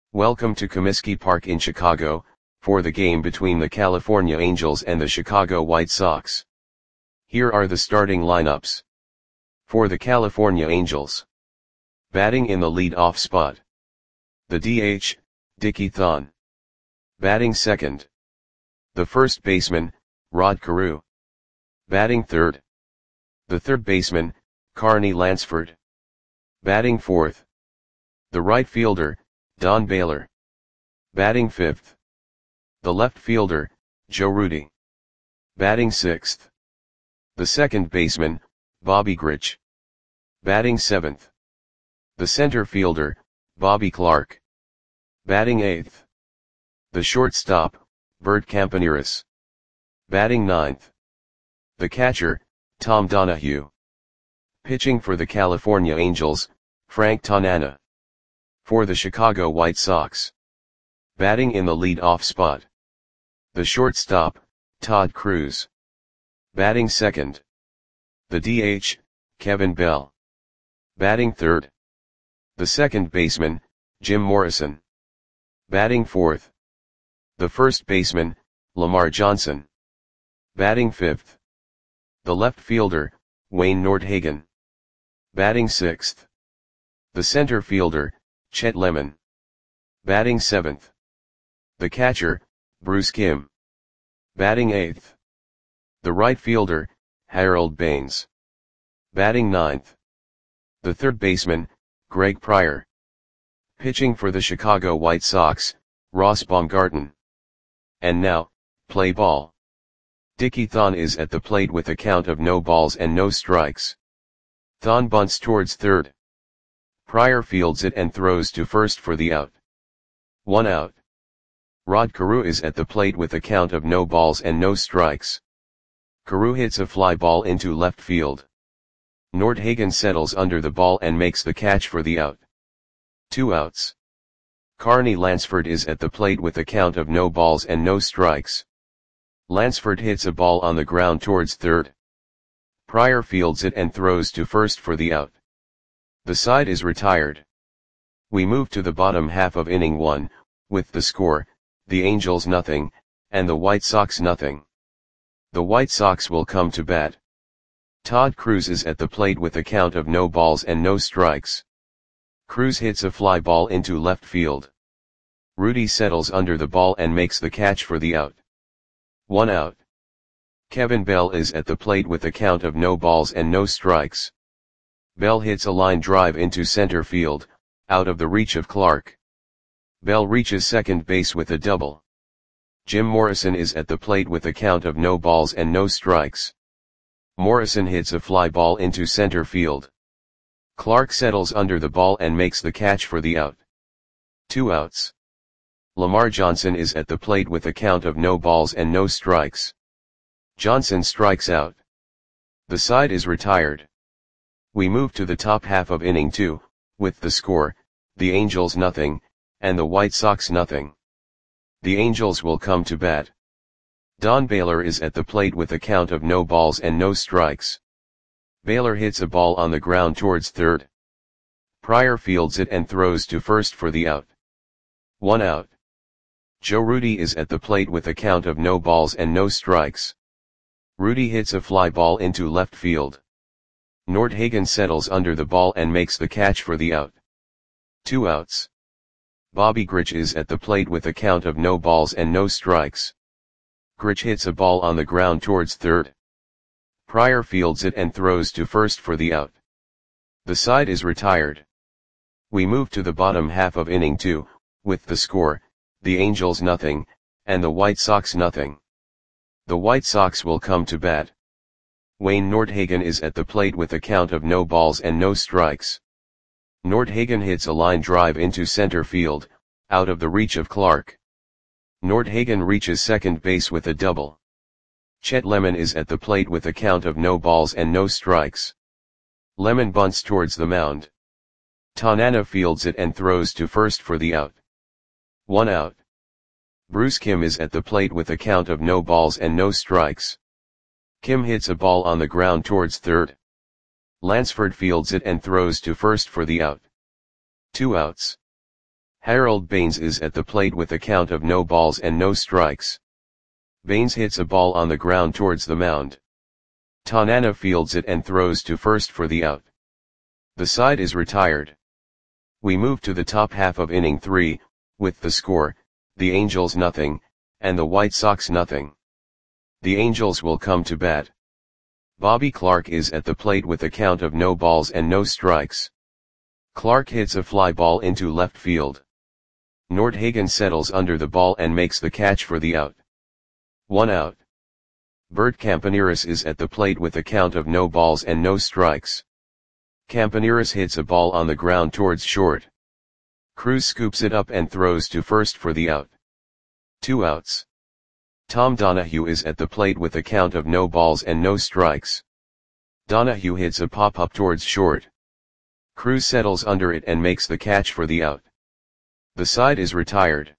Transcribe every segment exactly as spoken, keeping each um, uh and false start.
Welcome to Comiskey Park in Chicago, for the game between the California Angels and the Chicago White Sox. Here are the starting lineups. For the California Angels. Batting in the lead-off spot. The D H, Dickie Thon. Batting second. The first baseman, Rod Carew. Batting third. The third baseman, Carney Lansford. Batting fourth. The right fielder, Don Baylor. Batting fifth. The left fielder, Joe Rudi. Batting sixth. The second baseman, Bobby Grich. Batting seventh. The center fielder, Bobby Clarke. Batting eighth. The shortstop, Bert Campaneris. Batting ninth. The catcher, Tom Donahue. Pitching for the California Angels, Frank Tanana. For the Chicago White Sox. Batting in the lead-off spot. The shortstop, Todd Cruz. Batting second. The D H, Kevin Bell. Batting third. The second baseman, Jim Morrison. Batting fourth. The first baseman, Lamar Johnson. Batting fifth. The left fielder, Wayne Nordhagen. Batting sixth. The center fielder, Chet Lemon. Batting seventh. The catcher, Bruce Kimm. Batting eighth. The right fielder, Harold Baines. Batting ninth. The third baseman, Greg Pryor. Pitching for the Chicago White Sox, Ross Baumgarten. And now, play ball. Dickie Thon is at the plate with a count of no balls and no strikes. Thon bunts towards third. Pryor fields it and throws to first for the out. One out. Rod Carew is at the plate with a count of no balls and no strikes. Carew hits a fly ball into left field. Nordhagen settles under the ball and makes the catch for the out. Two outs. Carney Lansford is at the plate with a count of no balls and no strikes. Lansford hits a ball on the ground towards third. Pryor fields it and throws to first for the out. The side is retired. We move to the bottom half of inning one, with the score, the Angels nothing, and the White Sox nothing. The White Sox will come to bat. Todd Cruz is at the plate with a count of no balls and no strikes. Cruz hits a fly ball into left field. Rudi settles under the ball and makes the catch for the out. One out. Kevin Bell is at the plate with a count of no balls and no strikes. Bell hits a line drive into center field, out of the reach of Clarke. Bell reaches second base with a double. Jim Morrison is at the plate with a count of no balls and no strikes. Morrison hits a fly ball into center field. Clarke settles under the ball and makes the catch for the out. Two outs. Lamar Johnson is at the plate with a count of no balls and no strikes. Johnson strikes out. The side is retired. We move to the top half of inning two, with the score, the Angels nothing, and the White Sox nothing. The Angels will come to bat. Don Baylor is at the plate with a count of no balls and no strikes. Baylor hits a ball on the ground towards third. Pryor fields it and throws to first for the out. One out. Joe Rudi is at the plate with a count of no balls and no strikes. Rudi hits a fly ball into left field. Nordhagen settles under the ball and makes the catch for the out. Two outs. Bobby Grich is at the plate with a count of no balls and no strikes. Grich hits a ball on the ground towards third. Pryor fields it and throws to first for the out. The side is retired. We move to the bottom half of inning two, with the score, the Angels nothing, and the White Sox nothing. The White Sox will come to bat. Wayne Nordhagen is at the plate with a count of no balls and no strikes. Nordhagen hits a line drive into center field, out of the reach of Clarke. Nordhagen reaches second base with a double. Chet Lemon is at the plate with a count of no balls and no strikes. Lemon bunts towards the mound. Tanana fields it and throws to first for the out. One out. Bruce Kimm is at the plate with a count of no balls and no strikes. Kimm hits a ball on the ground towards third. Lansford fields it and throws to first for the out. Two outs. Harold Baines is at the plate with a count of no balls and no strikes. Baines hits a ball on the ground towards the mound. Tanana fields it and throws to first for the out. The side is retired. We move to the top half of inning three, with the score, the Angels nothing, and the White Sox nothing. The Angels will come to bat. Bobby Clark is at the plate with a count of no balls and no strikes. Clark hits a fly ball into left field. Nordhagen settles under the ball and makes the catch for the out. One out. Bert Campaneris is at the plate with a count of no balls and no strikes. Campaneris hits a ball on the ground towards short. Cruz scoops it up and throws to first for the out. Two outs. Tom Donahue is at the plate with a count of no balls and no strikes. Donahue hits a pop-up towards short. Cruz settles under it and makes the catch for the out. The side is retired.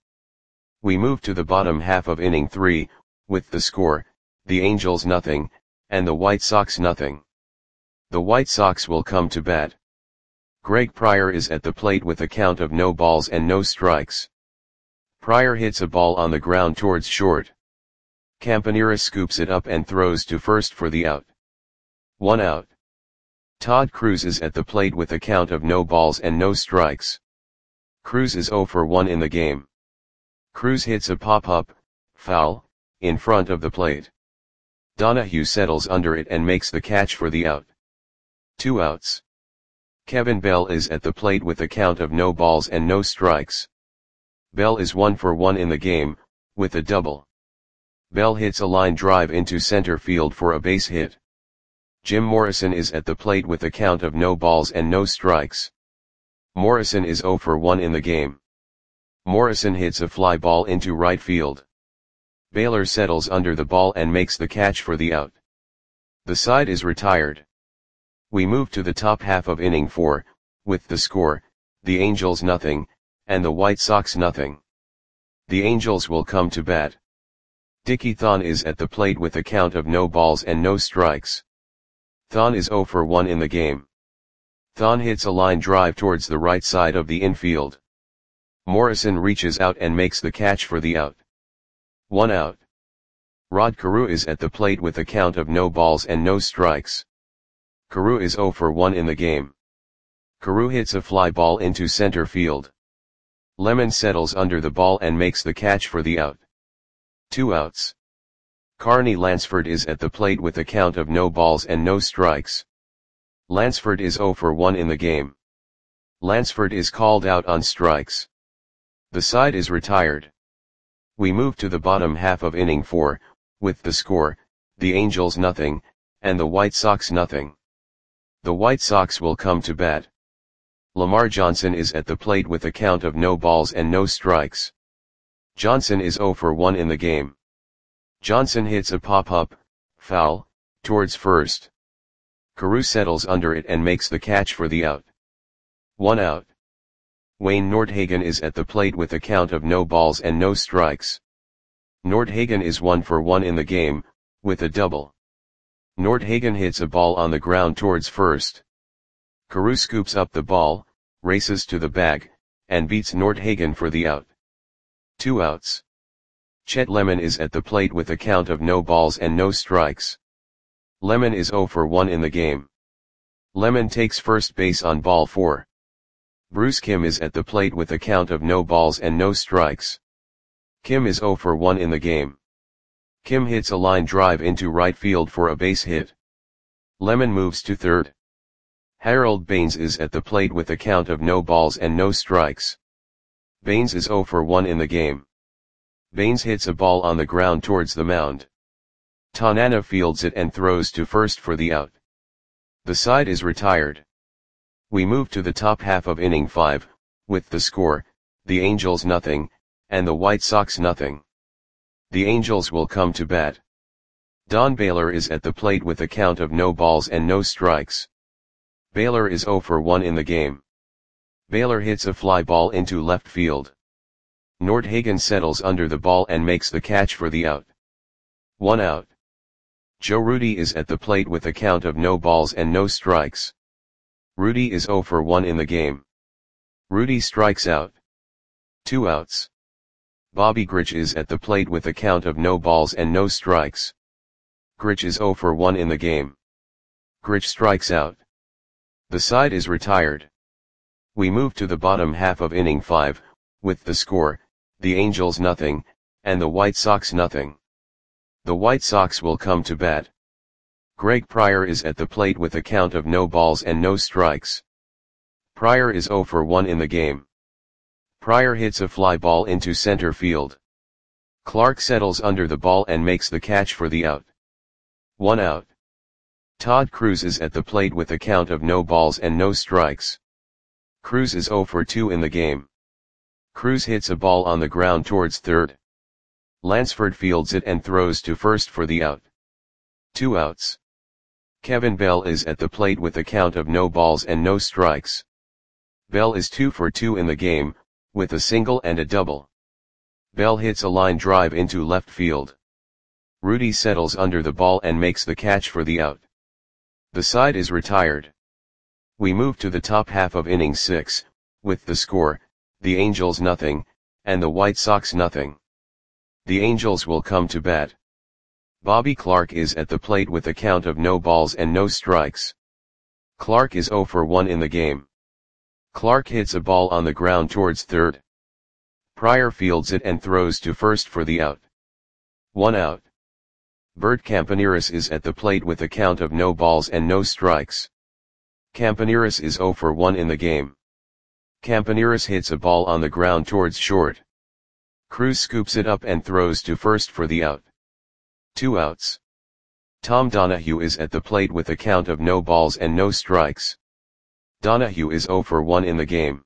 We move to the bottom half of inning three, with the score, the Angels nothing, and the White Sox nothing. The White Sox will come to bat. Greg Pryor is at the plate with a count of no balls and no strikes. Pryor hits a ball on the ground towards short. Campaneris scoops it up and throws to first for the out. One out. Todd Cruz is at the plate with a count of no balls and no strikes. Cruz is oh for one in the game. Cruz hits a pop-up, foul, in front of the plate. Donahue settles under it and makes the catch for the out. Two outs. Kevin Bell is at the plate with a count of no balls and no strikes. Bell is one for one in the game, with a double. Bell hits a line drive into center field for a base hit. Jim Morrison is at the plate with a count of no balls and no strikes. Morrison is oh for one in the game. Morrison hits a fly ball into right field. Baylor settles under the ball and makes the catch for the out. The side is retired. We move to the top half of inning four, with the score, the Angels nothing, and the White Sox nothing. The Angels will come to bat. Dickie Thon is at the plate with a count of no balls and no strikes. Thon is oh for one in the game. Thon hits a line drive towards the right side of the infield. Morrison reaches out and makes the catch for the out. One out. Rod Carew is at the plate with a count of no balls and no strikes. Carew is oh for one in the game. Carew hits a fly ball into center field. Lemon settles under the ball and makes the catch for the out. Two outs. Carney Lansford is at the plate with a count of no balls and no strikes. Lansford is oh for one in the game. Lansford is called out on strikes. The side is retired. We move to the bottom half of inning four, with the score, the Angels nothing, and the White Sox nothing. The White Sox will come to bat. Lamar Johnson is at the plate with a count of no balls and no strikes. Johnson is oh for one in the game. Johnson hits a pop-up, foul, towards first. Carew settles under it and makes the catch for the out. One out. Wayne Nordhagen is at the plate with a count of no balls and no strikes. Nordhagen is one for one in the game, with a double. Nordhagen hits a ball on the ground towards first. Carew scoops up the ball, races to the bag, and beats Nordhagen for the out. Two outs. Chet Lemon is at the plate with a count of no balls and no strikes. Lemon is oh for one in the game. Lemon takes first base on ball four. Bruce Kim is at the plate with a count of no balls and no strikes. Kim is oh for one in the game. Kim hits a line drive into right field for a base hit. Lemon moves to third. Harold Baines is at the plate with a count of no balls and no strikes. Baines is oh for one in the game. Baines hits a ball on the ground towards the mound. Tanana fields it and throws to first for the out. The side is retired. We move to the top half of inning five, with the score, the Angels nothing, and the White Sox nothing. The Angels will come to bat. Don Baylor is at the plate with a count of no balls and no strikes. Baylor is oh for one in the game. Baylor hits a fly ball into left field. Nordhagen settles under the ball and makes the catch for the out. One out. Joe Rudi is at the plate with a count of no balls and no strikes. Rudi is oh for one in the game. Rudi strikes out. Two outs. Bobby Grich is at the plate with a count of no balls and no strikes. Grich is oh for one in the game. Grich strikes out. The side is retired. We move to the bottom half of inning five, with the score, the Angels nothing, and the White Sox nothing. The White Sox will come to bat. Greg Pryor is at the plate with a count of no balls and no strikes. Pryor is oh for one in the game. Pryor hits a fly ball into center field. Clark settles under the ball and makes the catch for the out. One out. Todd Cruz is at the plate with a count of no balls and no strikes. Cruz is oh for two in the game. Cruz hits a ball on the ground towards third. Lansford fields it and throws to first for the out. Two outs. Kevin Bell is at the plate with a count of no balls and no strikes. Bell is two for two in the game, with a single and a double. Bell hits a line drive into left field. Rudy settles under the ball and makes the catch for the out. The side is retired. We move to the top half of inning six, with the score, the Angels nothing, and the White Sox nothing. The Angels will come to bat. Bobby Clark is at the plate with a count of no balls and no strikes. Clark is oh for one in the game. Clark hits a ball on the ground towards third. Pryor fields it and throws to first for the out. One out. Bert Campaneris is at the plate with a count of no balls and no strikes. Campaneris is oh for one in the game. Campaneris hits a ball on the ground towards short. Cruz scoops it up and throws to first for the out. Two outs. Tom Donahue is at the plate with a count of no balls and no strikes. Donahue is oh for one in the game.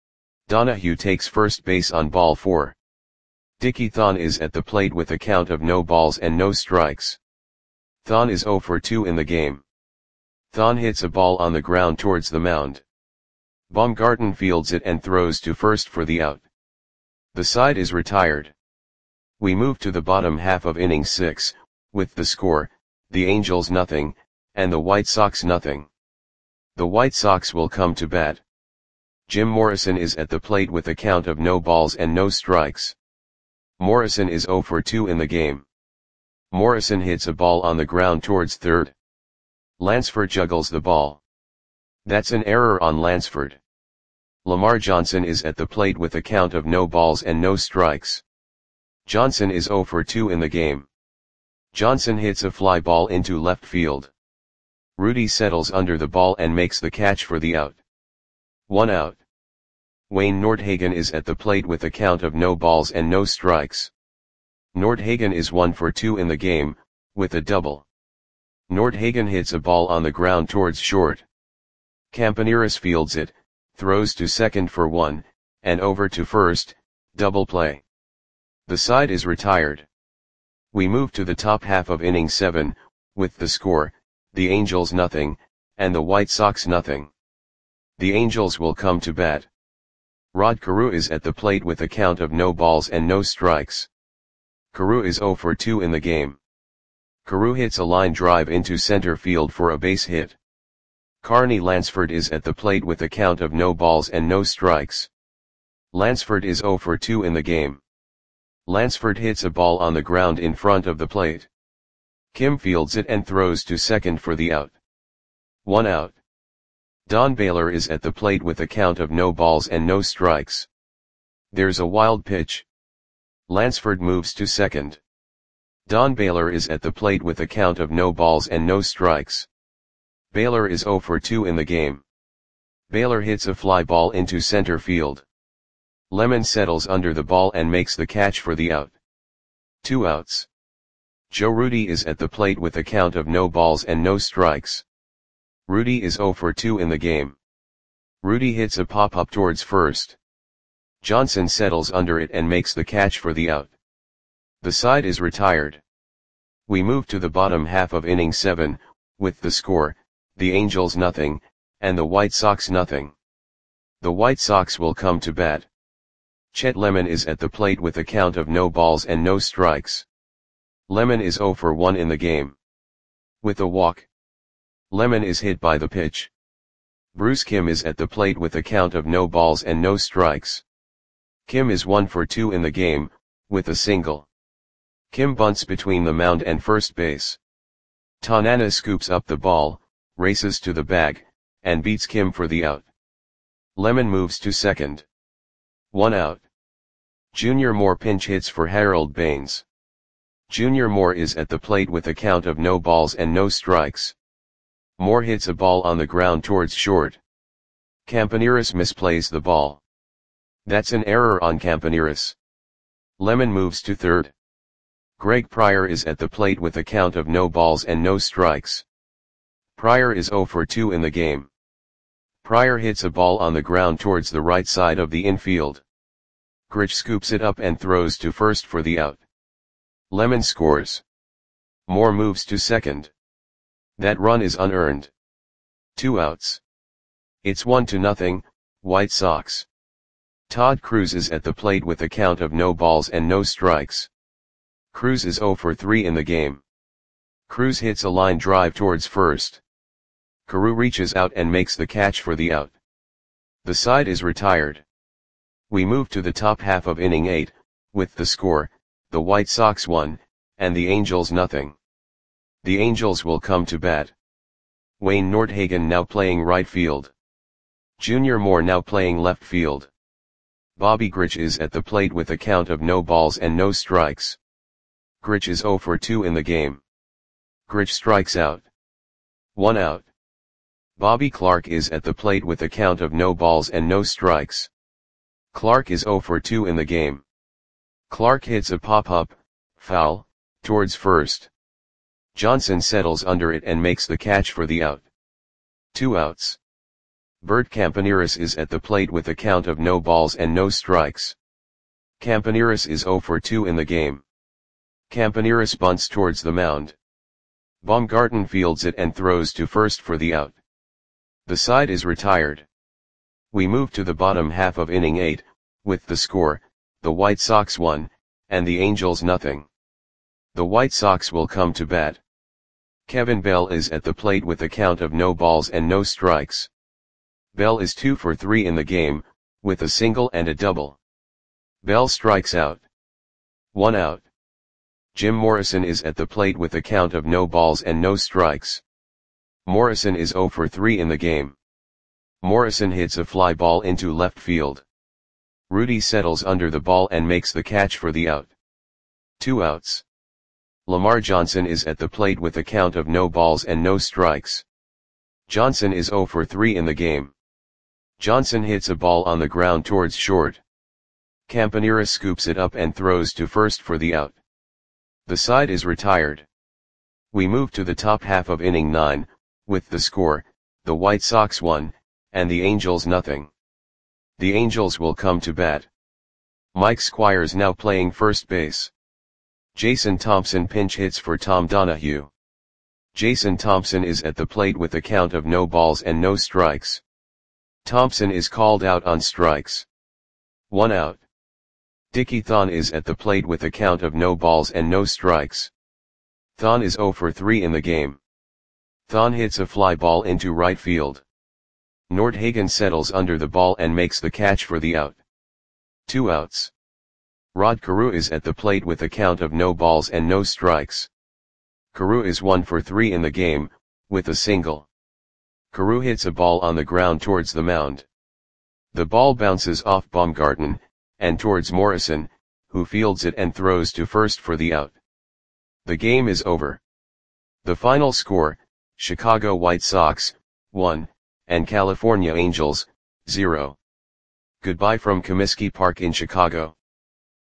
Donahue takes first base on ball four. Dickie Thon is at the plate with a count of no balls and no strikes. Thon is oh for two in the game. Thon hits a ball on the ground towards the mound. Baumgarten fields it and throws to first for the out. The side is retired. We move to the bottom half of inning six, with the score, the Angels nothing, and the White Sox nothing. The White Sox will come to bat. Jim Morrison is at the plate with a count of no balls and no strikes. Morrison is oh for two in the game. Morrison hits a ball on the ground towards third. Lansford juggles the ball. That's an error on Lansford. Lamar Johnson is at the plate with a count of no balls and no strikes. Johnson is oh for two in the game. Johnson hits a fly ball into left field. Rudy settles under the ball and makes the catch for the out. One out. Wayne Nordhagen is at the plate with a count of no balls and no strikes. Nordhagen is one for two in the game, with a double. Nordhagen hits a ball on the ground towards short. Campaneris fields it, throws to second for one, and over to first, double play. The side is retired. We move to the top half of inning seven, with the score, the Angels nothing, and the White Sox nothing. The Angels will come to bat. Rod Carew is at the plate with a count of no balls and no strikes. Carew is oh for two in the game. Carew hits a line drive into center field for a base hit. Carney Lansford is at the plate with a count of no balls and no strikes. Lansford is oh for two in the game. Lansford hits a ball on the ground in front of the plate. Kim fields it and throws to second for the out. One out. Don Baylor is at the plate with a count of no balls and no strikes. There's a wild pitch. Lansford moves to second. Don Baylor is at the plate with a count of no balls and no strikes. Baylor is oh for two in the game. Baylor hits a fly ball into center field. Lemon settles under the ball and makes the catch for the out. Two outs. Joe Rudy is at the plate with a count of no balls and no strikes. Rudy is oh for two in the game. Rudy hits a pop-up towards first. Johnson settles under it and makes the catch for the out. The side is retired. We move to the bottom half of inning seven, with the score, the Angels nothing, and the White Sox nothing. The White Sox will come to bat. Chet Lemon is at the plate with a count of no balls and no strikes. Lemon is oh for one in the game. With a walk. Lemon is hit by the pitch. Bruce Kim is at the plate with a count of no balls and no strikes. Kim is one for two in the game, with a single. Kim bunts between the mound and first base. Tanana scoops up the ball, races to the bag, and beats Kim for the out. Lemon moves to second. One out. Junior Moore pinch hits for Harold Baines. Junior Moore is at the plate with a count of no balls and no strikes. Moore hits a ball on the ground towards short. Campaneris misplays the ball. That's an error on Campaneris. Lemon moves to third. Greg Pryor is at the plate with a count of no balls and no strikes. Pryor is zero for two in the game. Pryor hits a ball on the ground towards the right side of the infield. Grich scoops it up and throws to first for the out. Lemon scores. Moore moves to second. That run is unearned. Two outs. It's one to nothing, White Sox. Todd Cruz is at the plate with a count of no balls and no strikes. Cruz is zero for three in the game. Cruz hits a line drive towards first. Carew reaches out and makes the catch for the out. The side is retired. We move to the top half of inning eight, with the score, the White Sox one, and the Angels nothing. The Angels will come to bat. Wayne Nordhagen now playing right field. Junior Moore now playing left field. Bobby Grich is at the plate with a count of no balls and no strikes. Grich is zero for two in the game. Grich strikes out. One out. Bobby Clark is at the plate with a count of no balls and no strikes. Clark is zero for two in the game. Clark hits a pop-up, foul, towards first. Johnson settles under it and makes the catch for the out. Two outs. Bert Campaneris is at the plate with a count of no balls and no strikes. Campaneris is zero for two in the game. Campaneris bunts towards the mound. Baumgarten fields it and throws to first for the out. The side is retired. We move to the bottom half of inning eight, with the score, the White Sox one, and the Angels nothing. The White Sox will come to bat. Kevin Bell is at the plate with a count of no balls and no strikes. Bell is two for three in the game, with a single and a double. Bell strikes out. One out. Jim Morrison is at the plate with a count of no balls and no strikes. Morrison is zero for three in the game. Morrison hits a fly ball into left field. Rudy settles under the ball and makes the catch for the out. Two outs. Lamar Johnson is at the plate with a count of no balls and no strikes. Johnson is zero for three in the game. Johnson hits a ball on the ground towards short. Campaneris scoops it up and throws to first for the out. The side is retired. We move to the top half of inning nine, with the score, the White Sox one, and the Angels nothing. The Angels will come to bat. Mike Squires now playing first base. Jason Thompson pinch hits for Tom Donahue. Jason Thompson is at the plate with a count of no balls and no strikes. Thompson is called out on strikes. One out. Dickie Thon is at the plate with a count of no balls and no strikes. Thon is zero for three in the game. Thon hits a fly ball into right field. Nordhagen settles under the ball and makes the catch for the out. Two outs. Rod Carew is at the plate with a count of no balls and no strikes. Carew is one for three in the game, with a single. Carew hits a ball on the ground towards the mound. The ball bounces off Baumgarten, and towards Morrison, who fields it and throws to first for the out. The game is over. The final score, Chicago White Sox, one, and California Angels, zero. Goodbye from Comiskey Park in Chicago.